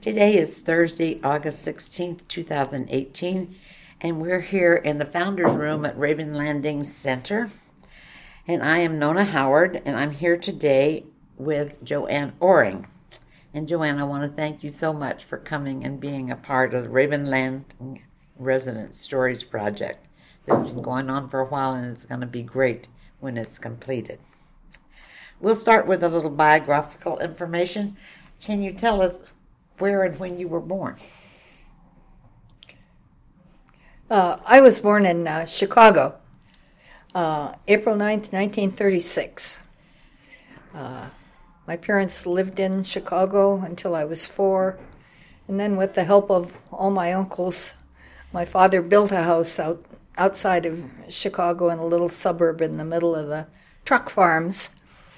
Today is Thursday, August 16th, 2018, and we're here in the Founders Room at Raven Landing Center. And I am Nona Howard, and I'm here today with Joanne Oring. And Joanne, I want to thank you so much for coming and being a part of the Raven Landing Resident Stories Project. This has been going on for a while, and it's going to be great when it's completed. We'll start with a little biographical information. Can you tell us where and when you were born? I was born in Chicago, April 9th, 1936. My parents lived in Chicago until I was 4, and then with the help of all my uncles, my father built a house outside of Chicago in a little suburb in the middle of the truck farms,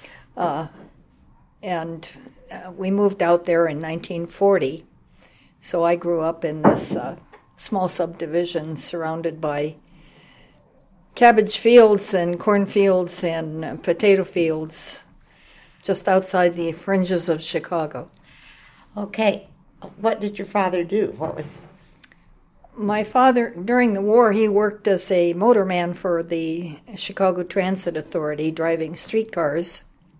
and we moved out there in 1940. So I grew up in this small subdivision surrounded by cabbage fields and cornfields and potato fields just outside the fringes of Chicago. Okay. What did your father do? My father, during the war, he worked as a motorman for the Chicago Transit Authority, driving streetcars.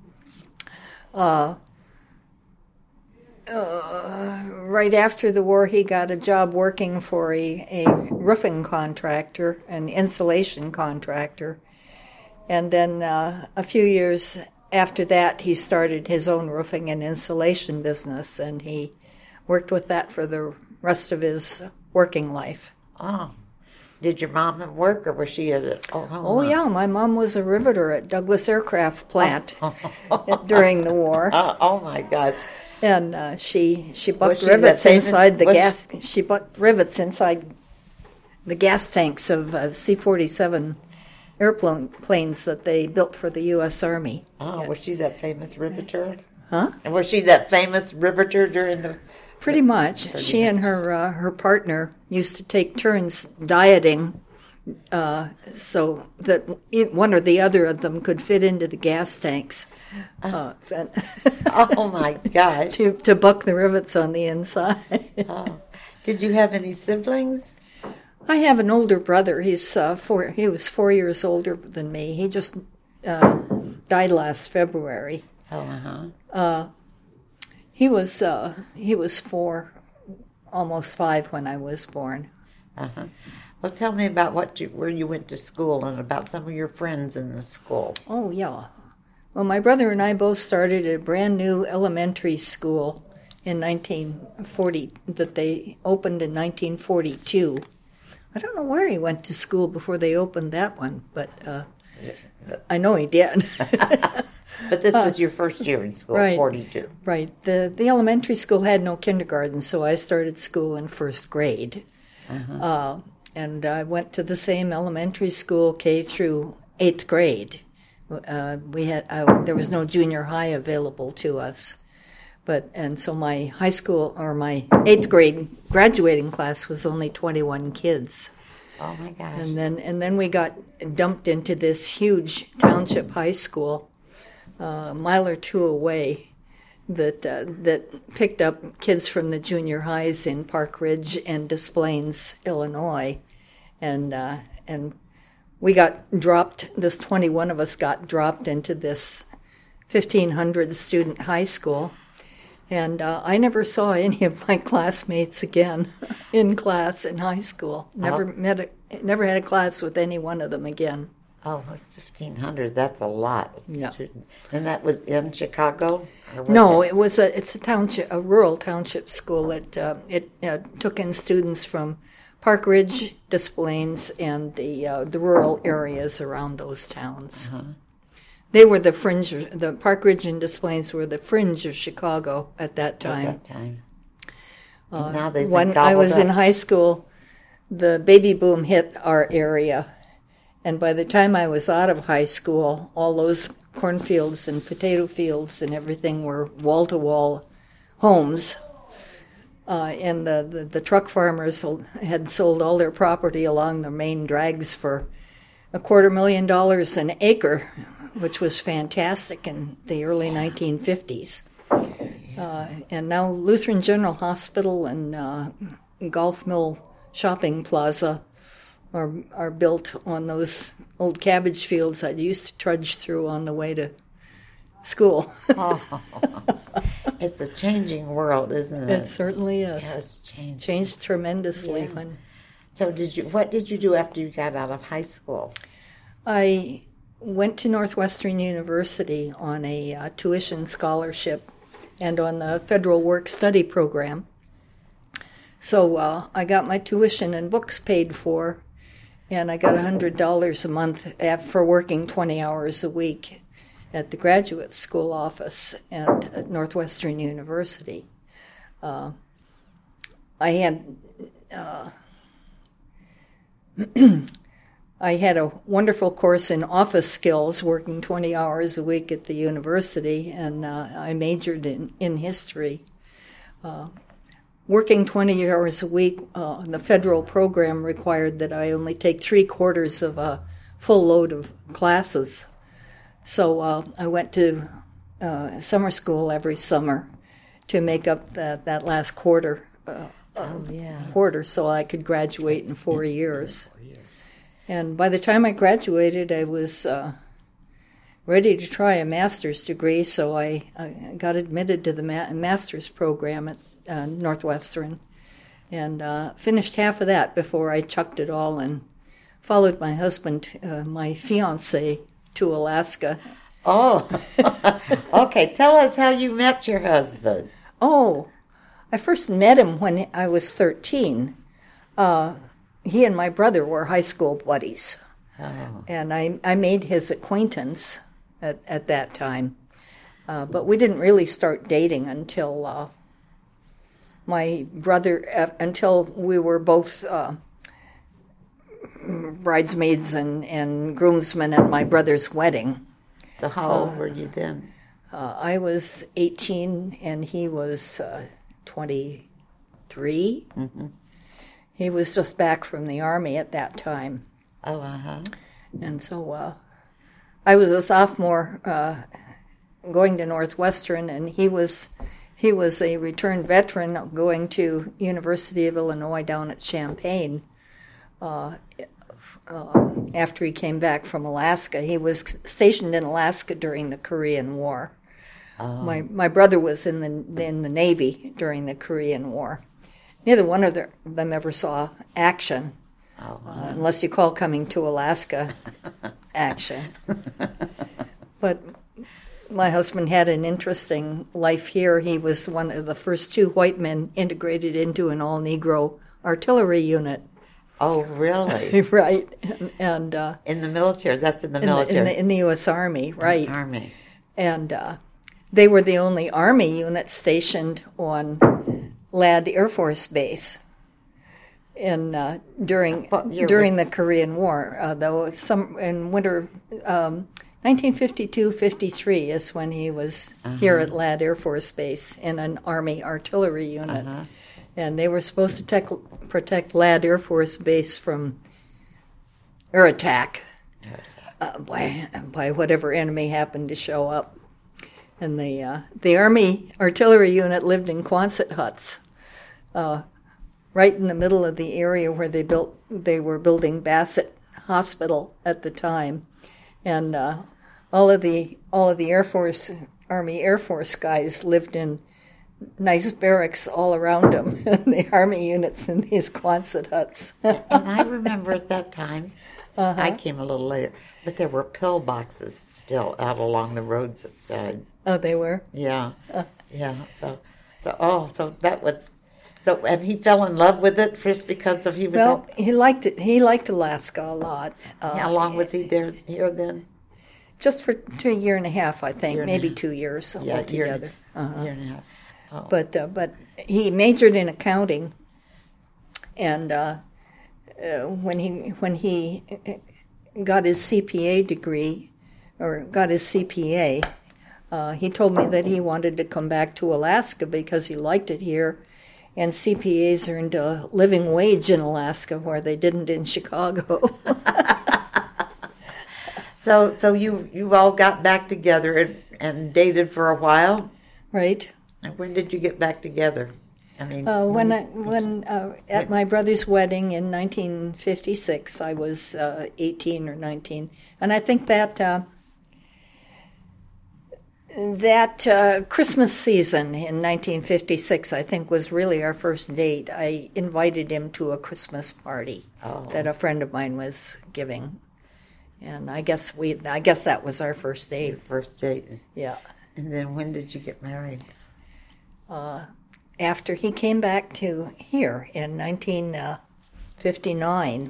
Right after the war, he got a job working for a roofing contractor, an insulation contractor. And then a few years after that, he started his own roofing and insulation business, and he worked with that for the rest of his working life. Oh. Did your mom work, or was she at home? Oh, yeah. My mom was a riveter at Douglas Aircraft Plant during the war. Oh, my gosh. And she bucked rivets inside the gas. She bucked rivets inside the gas tanks of C-47 airplanes that they built for the U.S. Army. Oh, was she that famous riveter? Huh? And was she that famous riveter during the... Pretty much. She and her partner used to take turns dieting so that one or the other of them could fit into the gas tanks. Oh, my gosh. to buck the rivets on the inside. Oh. Did you have any siblings? I have an older brother. He was 4 years older than me. He just died last February. Oh, He was 4, almost 5 when I was born. Well, tell me about where you went to school and about some of your friends in the school. Oh, yeah. Well, my brother and I both started a brand new elementary school in 1940 that they opened in 1942. I don't know where he went to school before they opened that one, but I know he did. But this was your first year in school, right, 42. Right. The elementary school had no kindergarten, so I started school in first grade. And I went to the same elementary school, K through 8th grade. There was no junior high available to us. And so my high school, or my 8th grade graduating class was only 21 kids. Oh, my gosh. And then we got dumped into this huge township high school a mile or two away that picked up kids from the junior highs in Park Ridge and Des Plaines, Illinois, and we got dropped. This 21 of us got dropped into this 1,500 student high school, and I never saw any of my classmates again in class in high school. Never had a class with any one of them again. Oh, 1,500, that's a lot of students. And that was in Chicago? No, it's a township, a rural township school. It took in students from Park Ridge, Des Plaines, and the rural areas around those towns. They were the fringe. The Park Ridge and Des Plaines were the fringe of Chicago at that time. Now they've when I was in high school, the baby boom hit our area. And by the time I was out of high school, all those cornfields and potato fields and everything were wall-to-wall homes. And the truck farmers had sold all their property along the main drags for $250,000 an acre, which was fantastic in the early 1950s. And now Lutheran General Hospital and Golf Mill Shopping Plaza are built on those old cabbage fields I used to trudge through on the way to school. Oh, it's a changing world, isn't it? It certainly is. Yeah, it's changed. Changed tremendously. Yeah. So what did you do after you got out of high school? I went to Northwestern University on a tuition scholarship and on the Federal Work Study Program. So I got my tuition and books paid for, and I got $100 a month for working 20 hours a week at the graduate school office at Northwestern University. I had I had a wonderful course in office skills, working 20 hours a week at the university, and I majored in history. Working 20 hours a week, the federal program required that I only take 3/4 of a full load of classes. So I went to summer school every summer to make up that last quarter, so I could graduate in 4 years. And by the time I graduated, I was ready to try a master's degree, so I got admitted to the master's program at Northwestern and finished half of that before I chucked it all and followed my husband, my fiancé, to Alaska. Oh, okay. Tell us how you met your husband. Oh, I first met him when I was 13. He and my brother were high school buddies. Oh. And I made his acquaintance at that time. But we didn't really start dating until until we were both bridesmaids and groomsmen at my brother's wedding. So how old were you then? I was 18 and he was 23. Mm-hmm. He was just back from the Army at that time. Oh, uh-huh. And so I was a sophomore going to Northwestern, and he was a returned veteran going to University of Illinois down at Champaign. After he came back from Alaska, he was stationed in Alaska during the Korean War. Oh. My brother was in the Navy during the Korean War. Neither one of them ever saw action, unless you call coming to Alaska action. But my husband had an interesting life here. He was one of the first 2 white men integrated into an all-Negro artillery unit. Oh, really? Right. And in the military? That's in the military? In the U.S. Army, right. Army. And they were the only Army unit stationed on Ladd Air Force Base during the Korean War. Though in winter 1952-53 is when he was here at Ladd Air Force Base in an Army artillery unit. And they were supposed to protect Ladd Air Force Base from air attack by whatever enemy happened to show up. And the Army artillery unit lived in Quonset huts, right in the middle of the area where they were building Bassett Hospital at the time, and all of the Army Air Force guys lived in nice barracks all around them, and the Army units in these Quonset huts. And I remember at that time, I came a little later, but there were pill boxes still out along the roads outside. Oh, they were? Yeah. Yeah. So that was, and he fell in love with it just because he was... Well, he liked it. He liked Alaska a lot. How long was he here then? Just for a year and a half, I think, maybe 2 years altogether. Year and a half. Oh. But he majored in accounting, and when he got his CPA degree, or got his CPA, he told me that he wanted to come back to Alaska because he liked it here, and CPAs earned a living wage in Alaska where they didn't in Chicago. So you all got back together and dated for a while? Right. And when did you get back together? I mean, At my brother's wedding in 1956, I was 18 or 19, and I think that Christmas season in 1956, I think, was really our first date. I invited him to a Christmas party that a friend of mine was giving, and I guess that was our first date. Your first date. Yeah. And then when did you get married? After he came back to here in 1959,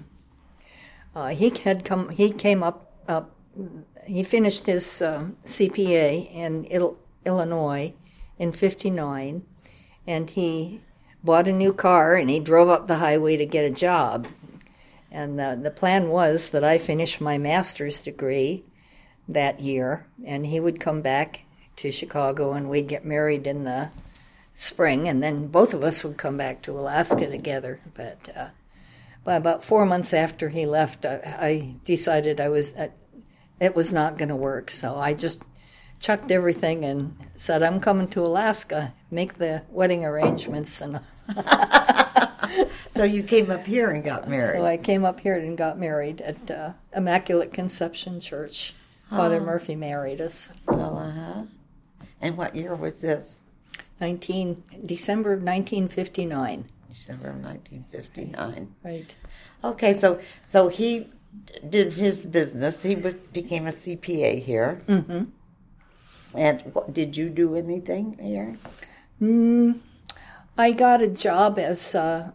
he finished his CPA in Illinois in 59, and he bought a new car and he drove up the highway to get a job. And the plan was that I finish my master's degree that year, and he would come back to Chicago and we'd get married in the spring, and then both of us would come back to Alaska together. But by about 4 months after he left, I decided it was not going to work. So I just chucked everything and said, I'm coming to Alaska, make the wedding arrangements. And So you came up here and got married. So I came up here and got married at Immaculate Conception Church. Father Murphy married us. And what year was this? December of 1959. December of 1959. Right. Okay, so he did his business. He became a CPA here. Mm-hmm. And did you do anything here? I got a job as a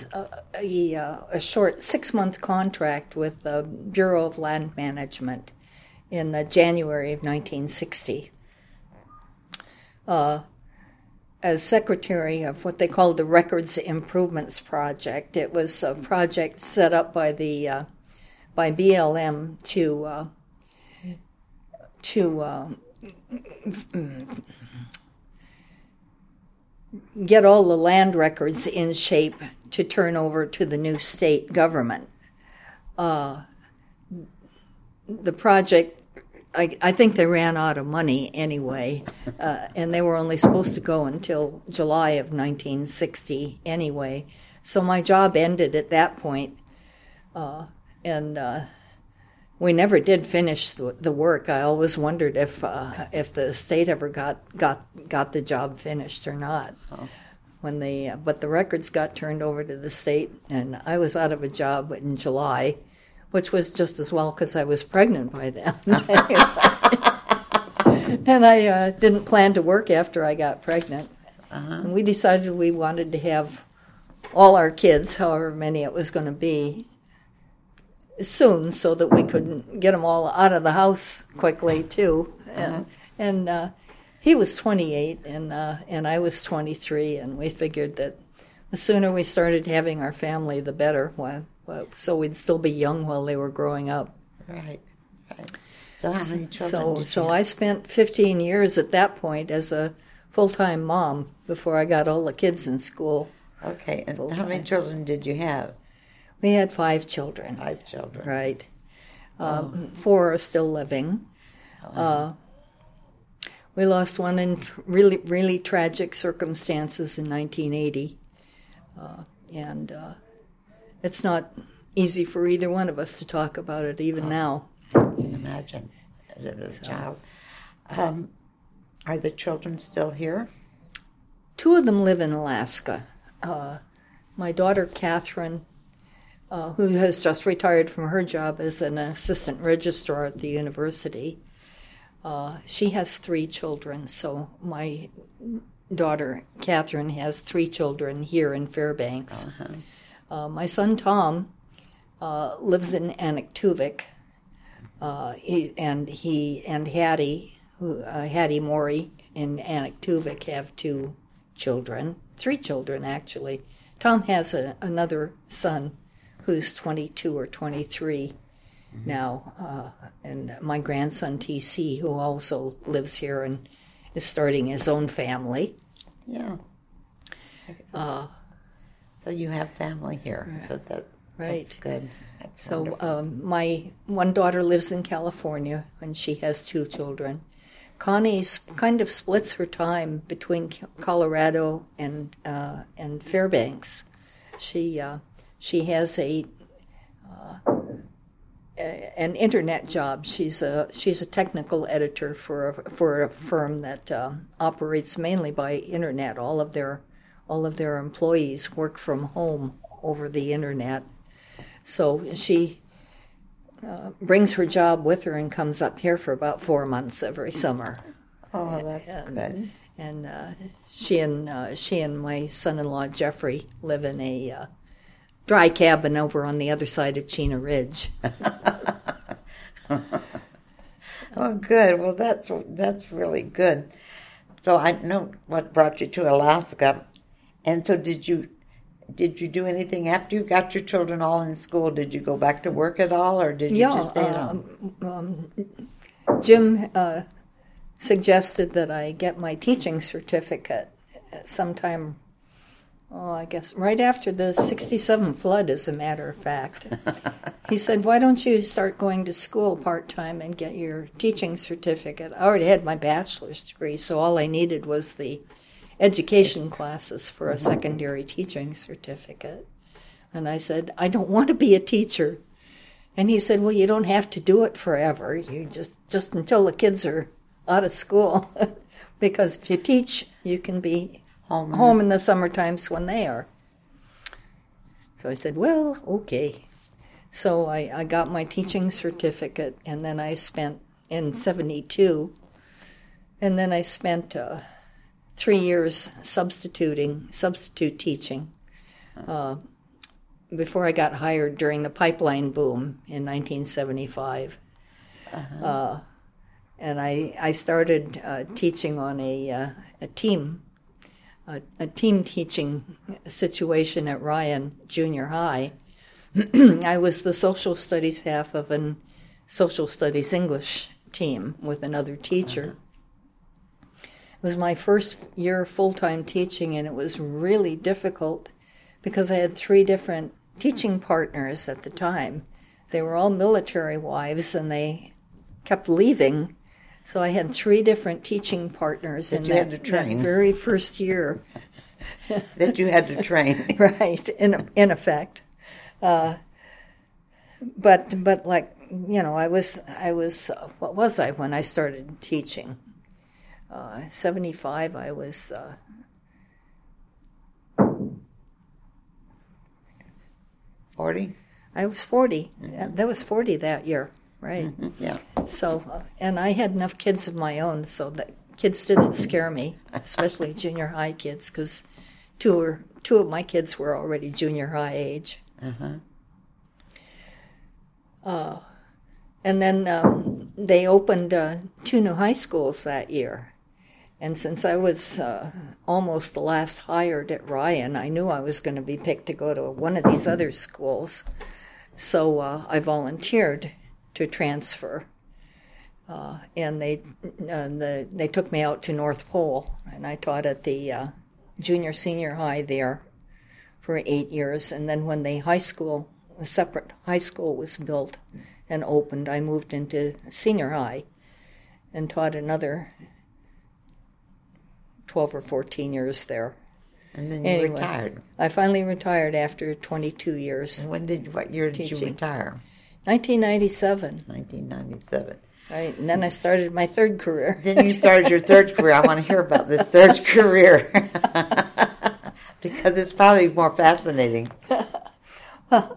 short 6-month contract with the Bureau of Land Management in January of 1960. As secretary of what they called the Records Improvements Project. It was a project set up by the by BLM to get all the land records in shape to turn over to the new state government. The project, I think they ran out of money anyway, and they were only supposed to go until July of 1960 anyway. So my job ended at that point, and we never did finish the work. I always wondered if the state ever got the job finished or not. But the records got turned over to the state, and I was out of a job in July, which was just as well because I was pregnant by then. And I didn't plan to work after I got pregnant. And we decided we wanted to have all our kids, however many it was going to be, soon, so that we could get them all out of the house quickly too. And he was 28 and I was 23, and we figured that the sooner we started having our family, the better. So we'd still be young while they were growing up. Right. So how many children did you So have? I spent 15 years at that point as a full-time mom before I got all the kids in school. Okay, and how many children did you have? We had 5 children. 5 children. Right. 4 are still living. We lost one in really, really tragic circumstances in 1980. And it's not easy for either one of us to talk about it, even now. I can imagine. As a child. Are the children still here? 2 of them live in Alaska. My daughter, Catherine, who has just retired from her job as an assistant registrar at the university, she has 3 children. So my daughter, Catherine, has 3 children here in Fairbanks. My son, Tom, lives in Anaktuvik. He and Hattie, Hattie Morey in Anaktuvik, have 2 children. 3 children, actually. Tom has another son who's 22 or 23 now, and my grandson, T.C., who also lives here and is starting his own family. Yeah. So you have family here, so that's good. That's so my one daughter lives in California, and she has 2 children. Connie kind of splits her time between Colorado and Fairbanks. She has an internet job. She's a technical editor for a firm that operates mainly by internet. All of their employees work from home over the internet. So she brings her job with her and comes up here for about 4 months every summer. Oh, that's good. And she and my son-in-law Jeffrey live in a dry cabin over on the other side of Chena Ridge. Oh, good. Well, that's really good. So I know what brought you to Alaska, and so did you do anything after you got your children all in school? Did you go back to work at all, or did you just stay at home? Jim suggested that I get my teaching certificate sometime, I guess right after the 67 flood, as a matter of fact. He said, why don't you start going to school part-time and get your teaching certificate? I already had my bachelor's degree, so all I needed was the education classes for a secondary teaching certificate. And I said, I don't want to be a teacher. And he said, well, you don't have to do it forever. You just until the kids are out of school. Because if you teach, you can be home in the summer times when they are. So I said, well, okay. So I got my teaching certificate, and then I spent in 72, and then I spent 3 years substitute teaching before I got hired during the pipeline boom in 1975. And I started teaching on a team teaching situation at Ryan Junior High. I was the social studies half of a social studies English team with another teacher. It was my first year full-time teaching, and it was really difficult because I had 3 different teaching partners at the time. They were all military wives, and they kept leaving. So I had 3 different teaching partners in that very first year. That you had to train. Right, in effect. But like, you know, I was what was I when I started teaching? 75, I was 40. I was 40. Mm-hmm. That was 40 that year, right? Mm-hmm. Yeah. So, and I had enough kids of my own, so that kids didn't scare me, especially junior high kids, because two of my kids were already junior high age. And then they opened 2 new high schools that year. And since I was almost the last hired at Ryan, I knew I was going to be picked to go to one of these other schools. So I volunteered to transfer. And they took me out to North Pole, and I taught at the junior-senior high there for 8 years. And then when the a separate high school was built and opened, I moved into senior high and taught another 12 or 14 years there. And then you retired. I finally retired after 22 years. And what year did you retire? 1997. 1997. Right, and then I started my third career. Then you started your third career. I want to hear about this third career. Because it's probably more fascinating. Well,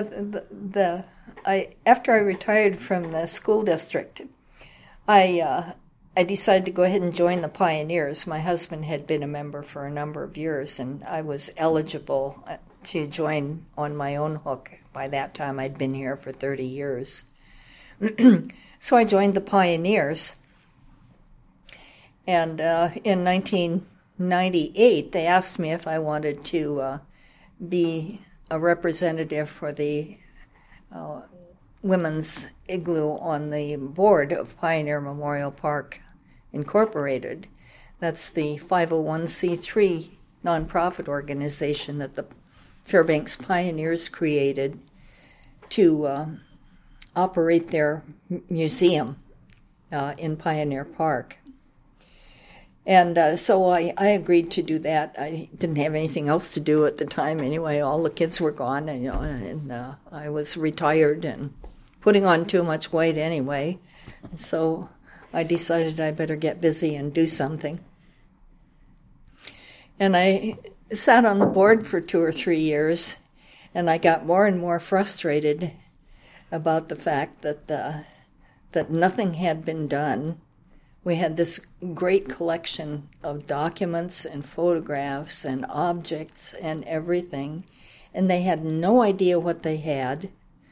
after I retired from the school district, I decided to go ahead and join the Pioneers. My husband had been a member for a number of years, and I was eligible to join on my own hook. By that time, I'd been here for 30 years. So I joined the Pioneers. And in 1998, they asked me if I wanted to be a representative for the Women's Igloo on the board of Pioneer Memorial Park Incorporated. That's the 501c3 nonprofit organization that the Fairbanks Pioneers created to operate their museum in Pioneer Park. And so I agreed to do that. I didn't have anything else to do at the time anyway. All the kids were gone, and I was retired and putting on too much weight anyway. So I decided I better get busy and do something. And I sat on the board for 2 or 3 years, and I got more and more frustrated about the fact that nothing had been done. We had this great collection of documents and photographs and objects and everything, and they had no idea what they had.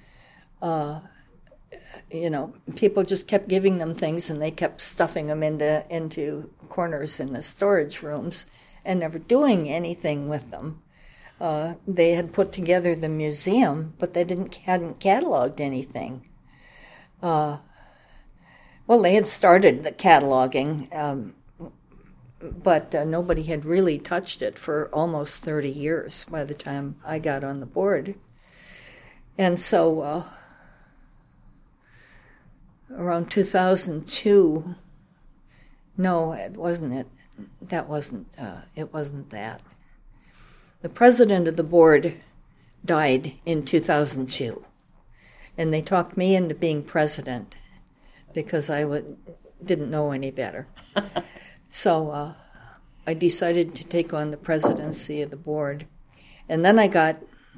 People just kept giving them things, and they kept stuffing them into corners in the storage rooms and never doing anything with them. They had put together the museum, but they hadn't cataloged anything. Well, they had started the cataloging, but nobody had really touched it for almost 30 years by the time I got on the board. And so around 2002, no, it wasn't it. It wasn't that. The president of the board died in 2002, and they talked me into being president because I didn't know any better. So I decided to take on the presidency of the board, and then I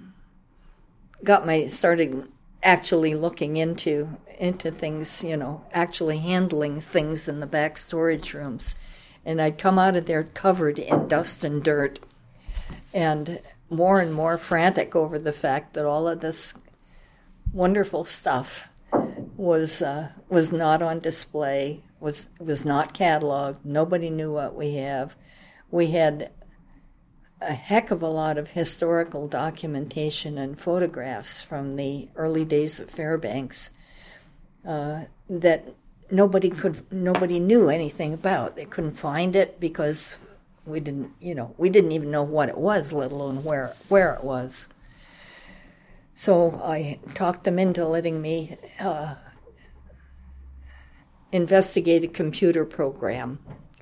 started actually looking into things, actually handling things in the back storage rooms, and I'd come out of there covered in dust and dirt, and more frantic over the fact that all of this wonderful stuff was not on display, was not cataloged. Nobody knew what we have. We had a heck of a lot of historical documentation and photographs from the early days of Fairbanks that nobody knew anything about. They couldn't find it because we didn't even know what it was, let alone where it was. So I talked them into letting me investigate a computer program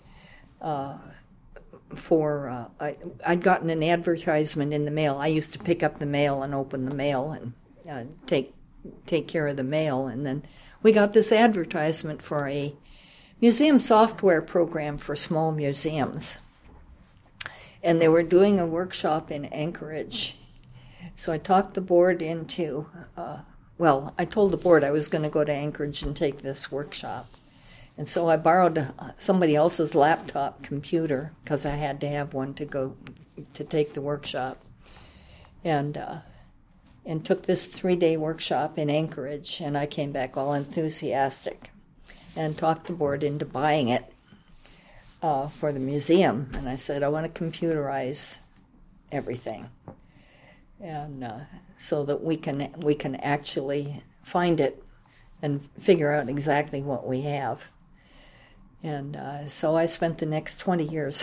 I'd gotten an advertisement in the mail. I used to pick up the mail and open the mail and take care of the mail. And then we got this advertisement for a museum software program for small museums. And they were doing a workshop in Anchorage. So I talked the board into, I told the board I was going to go to Anchorage and take this workshop. And so I borrowed somebody else's laptop computer because I had to have one to take the workshop, and took this 3-day workshop in Anchorage. And I came back all enthusiastic, and talked the board into buying it for the museum. And I said, I want to computerize everything, and so that we can actually find it and figure out exactly what we have. And so I spent the next 20 years.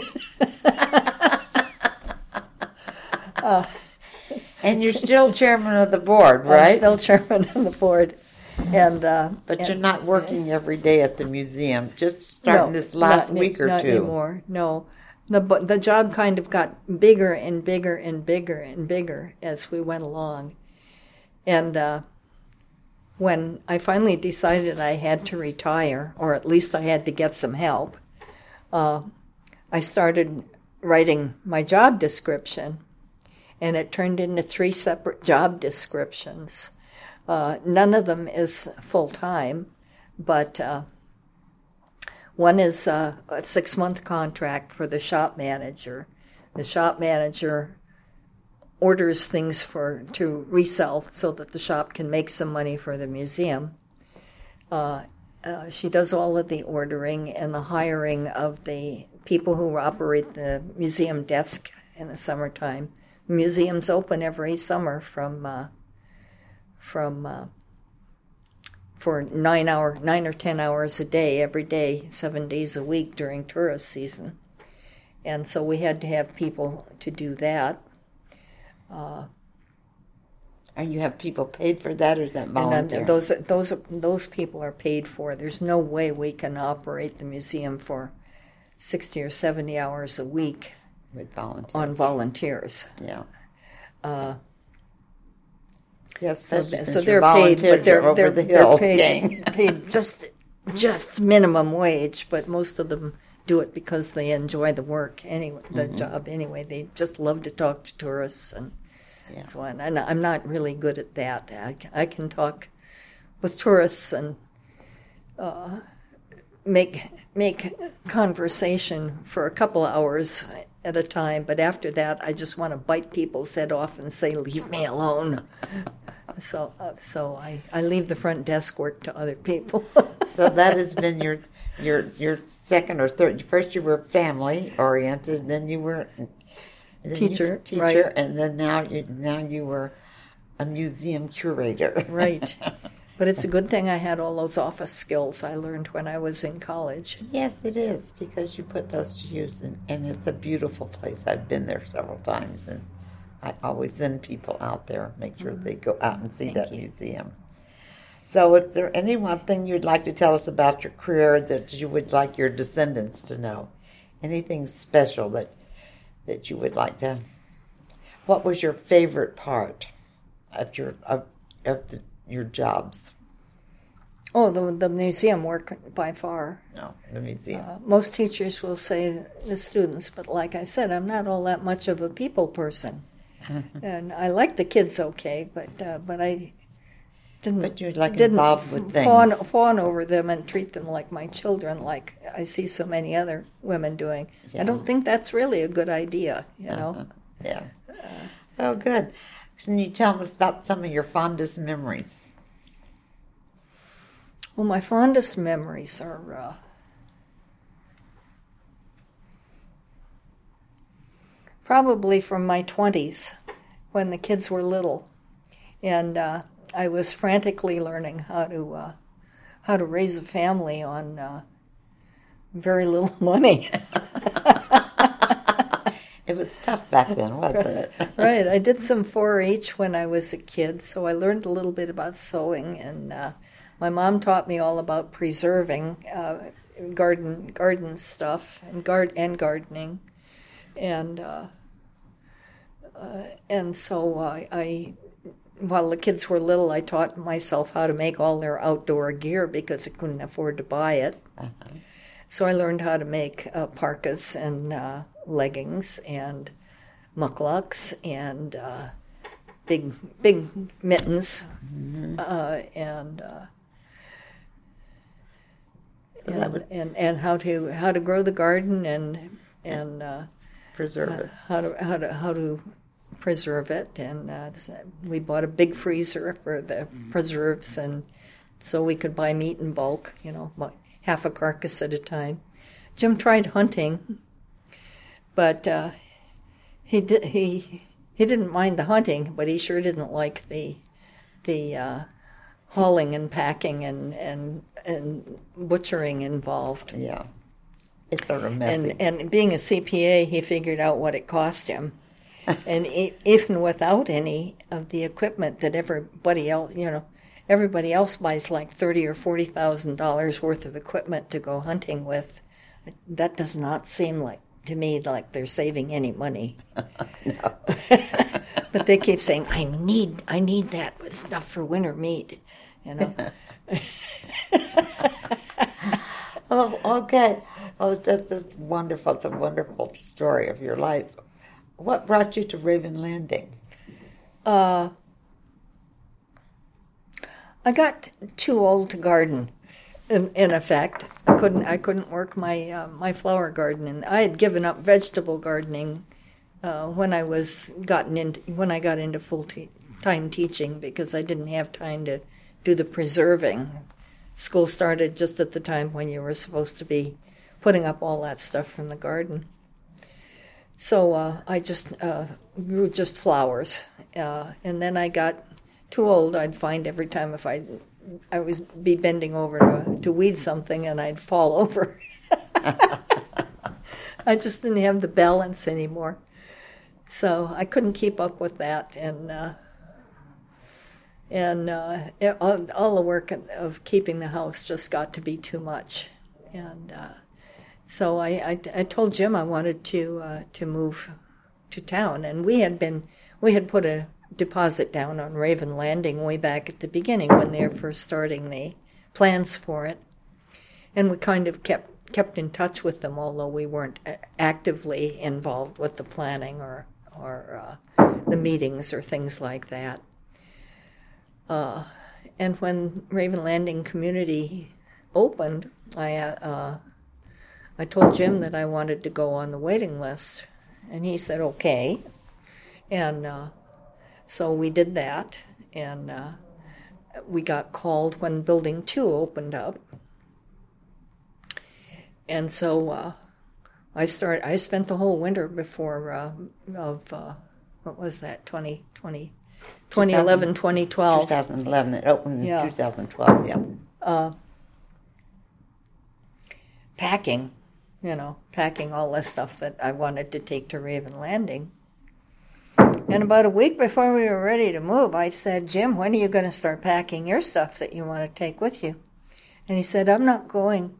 And you're still chairman of the board, right? I'm still chairman of the board. But you're not working every day at the museum, just starting this last week or not two. Not anymore, no. The job kind of got bigger and bigger and bigger and bigger as we went along. And when I finally decided I had to retire, or at least I had to get some help, I started writing my job description, and it turned into 3 separate job descriptions. None of them is full-time, but one is a 6-month contract for the shop manager. The shop manager orders things to resell so that the shop can make some money for the museum. She does all of the ordering and the hiring of the people who operate the museum desk in the summertime. The museum's open every summer for 9 or 10 hours a day, every day, 7 days a week during tourist season. And so we had to have people to do that. And you have people paid for that, or is that volunteer? And those people are paid for. There's no way we can operate the museum for 60 or 70 hours a week with volunteers. On volunteers. Yeah. Yes, especially so they're paid, but they're paid just minimum wage, but most of them do it because they enjoy the work anyway, the job anyway. They just love to talk to tourists and so on. And I'm not really good at that. I can talk with tourists and make conversation for a couple of hours at a time, but after that, I just want to bite people's head off and say, "Leave me alone." So I leave the front desk work to other people. So that has been your second or third. First, you were family oriented, then you were teacher, right. And then now you were a museum curator, right? But it's a good thing I had all those office skills I learned when I was in college. Yes, it is, because you put those to use, and it's a beautiful place. I've been there several times, and I always send people out there, make sure they go out and see museum. So is there any one thing you'd like to tell us about your career that you would like your descendants to know? Anything special that you would like to... What was your favorite part of your jobs? Oh, the museum work by far. No, the museum. Most teachers will say the students, but like I said, I'm not all that much of a people person. And I like the kids okay, but I didn't. But you're involved with things. Fawn over them and treat them like my children, like I see so many other women doing. Yeah. I don't think that's really a good idea, you know. Yeah. Oh, good. Can you tell us about some of your fondest memories? Well, my fondest memories are probably from my 20s, when the kids were little, and I was frantically learning how to raise a family on very little money. It was tough back then, wasn't it? Right. I did some 4-H when I was a kid, so I learned a little bit about sewing, and my mom taught me all about preserving garden stuff and gardening, and so I while the kids were little, I taught myself how to make all their outdoor gear because I couldn't afford to buy it. Uh-huh. So I learned how to make parkas and leggings and mucklucks and big mittens, and how to grow the garden and preserve it. How to preserve it, and we bought a big freezer for the preserves, and so we could buy meat in bulk, half a carcass at a time. Jim tried hunting, but he didn't mind the hunting, but he sure didn't like the hauling and packing and butchering involved. Yeah, it's sort of messy. And being a CPA, he figured out what it cost him. And even without any of the equipment that everybody else buys like $30,000 or $40,000 worth of equipment to go hunting with. That does not seem to me like they're saving any money. No. But they keep saying, I need that stuff for winter meat, Oh, okay. Oh, that's wonderful. It's a wonderful story of your life. What brought you to Raven Landing? I got too old to garden. In effect, I couldn't work my flower garden, and I had given up vegetable gardening when I got into full-time teaching because I didn't have time to do the preserving. School started just at the time when you were supposed to be putting up all that stuff from the garden. So I just grew just flowers, and then I got too old. I'd find every time if I was be bending over to weed something, and I'd fall over. I just didn't have the balance anymore, so I couldn't keep up with that, and all the work of keeping the house just got to be too much, and So I told Jim I wanted to move to town, and we had put a deposit down on Raven Landing way back at the beginning when they were first starting the plans for it, and we kind of kept in touch with them, although we weren't actively involved with the planning or the meetings or things like that. And when Raven Landing Community opened, I told Jim that I wanted to go on the waiting list, and he said okay, and so we did that, and we got called when Building 2 opened up, and so I spent the whole winter before what was that, 2011, 2012. 2011, it opened in 2012, yeah. Packing all the stuff that I wanted to take to Raven Landing. And about a week before we were ready to move, I said, Jim, when are you going to start packing your stuff that you want to take with you? And he said, I'm not going.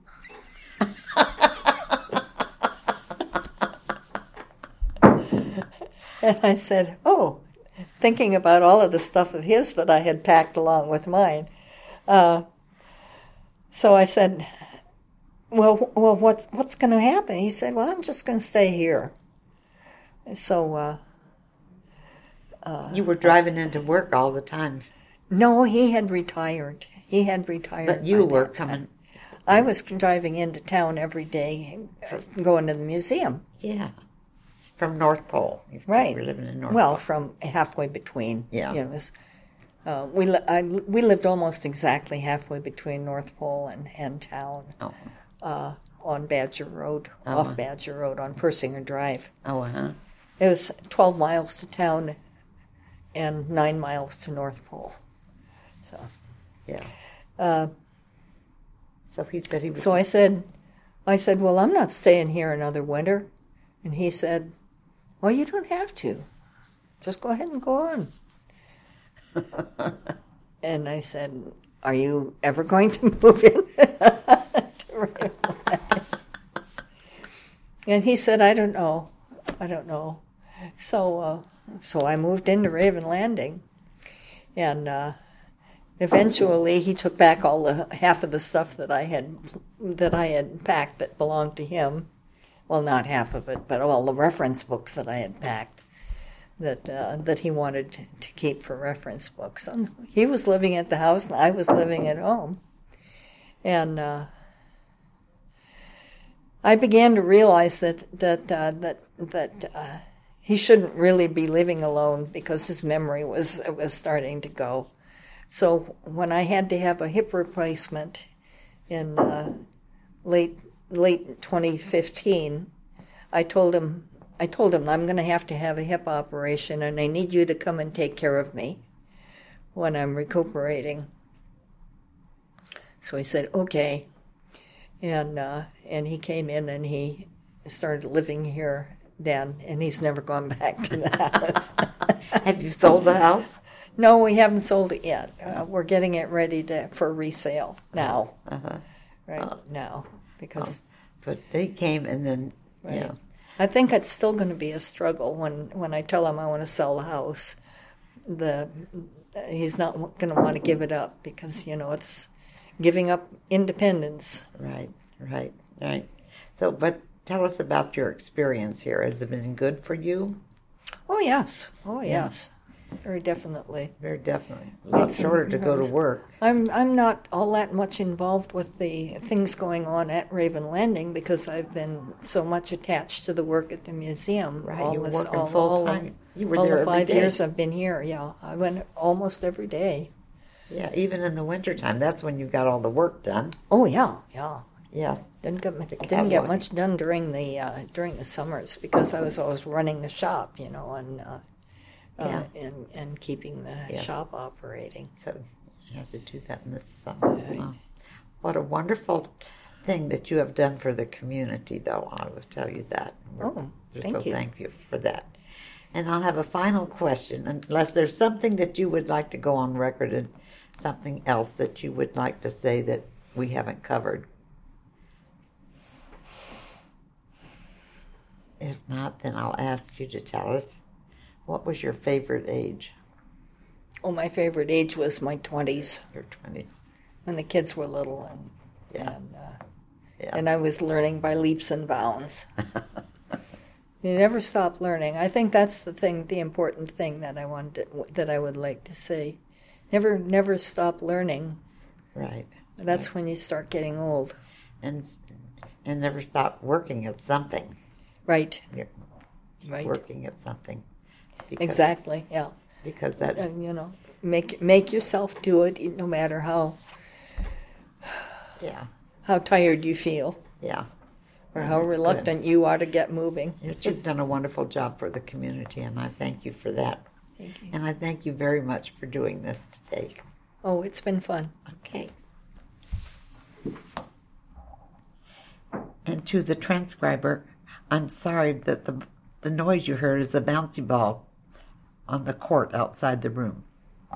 And I said, oh, thinking about all of the stuff of his that I had packed along with mine. So I said, well, what's going to happen? He said, well, I'm just going to stay here. So you were driving into work all the time. No, he had retired. But you were coming. I was driving into town every day, going to the museum. Yeah, from North Pole. Right. You were living in North Well, Pole. from halfway between. Yeah. You know, we lived almost exactly halfway between North Pole and town. Oh. On Badger Road, off Badger Road, on Persinger Drive. Oh, It was 12 miles to town and 9 miles to North Pole. So, yeah. So he said he was... So I said, well, I'm not staying here another winter. And he said, well, you don't have to. Just go ahead and go on. And I said, are you ever going to move in? And he said, I don't know. So I moved into Raven Landing, and eventually he took back half of the stuff that I had packed that belonged to him. Well, not half of it, but all the reference books that I had packed that he wanted to keep for reference books. And he was living at the house, and I was living at home, and I began to realize that he shouldn't really be living alone because his memory was starting to go. So when I had to have a hip replacement in late 2015, I told him I'm going to have a hip operation, and I need you to come and take care of me when I'm recuperating. So he said, okay. And he came in and he started living here then, and he's never gone back to the house. Have you sold the house? No, we haven't sold it yet. We're getting it ready for resale now. Now, because... But they came and then, right. Yeah. I think it's still going to be a struggle when I tell him I want to sell the house. He's not going to want to give it up because, it's giving up independence. Right. So, but tell us about your experience here. Has it been good for you? Oh, yes. Very definitely. Very definitely. A lot shorter to go to work. I'm not all that much involved with the things going on at Raven Landing because I've been so much attached to the work at the museum. Right, you were working full time. You were there every day. All the 5 years I've been here, yeah. I went almost every day. Yeah, even in the wintertime. That's when you got all the work done. Oh, yeah. Yeah. Didn't get much done during the summers because I was always running the shop, and keeping the shop operating. So you had to do that in the summer. Wow. What a wonderful thing that you have done for the community, though. I will tell you that. Thank you. Thank you for that. And I'll have a final question, unless there's something that you would like to go on record and something else that you would like to say that we haven't covered. If not, then I'll ask you to tell us, what was your favorite age? Oh, my favorite age was my 20s. Your 20s. When the kids were little, Yeah. and I was learning by leaps and bounds. You never stop learning. I think that's the important thing that I would like to say. Never stop learning. Right. That's when you start getting old. And never stop working at something. Right. Yeah. Right. Working at something. Exactly. Yeah. Because that's... And, make yourself do it, no matter how tired you feel. Yeah. Or how reluctant you are to get moving. You've done a wonderful job for the community, and I thank you for that. Thank you. And I thank you very much for doing this today. Oh, it's been fun. Okay. And to the transcriber, I'm sorry that the noise you heard is a bouncy ball on the court outside the room.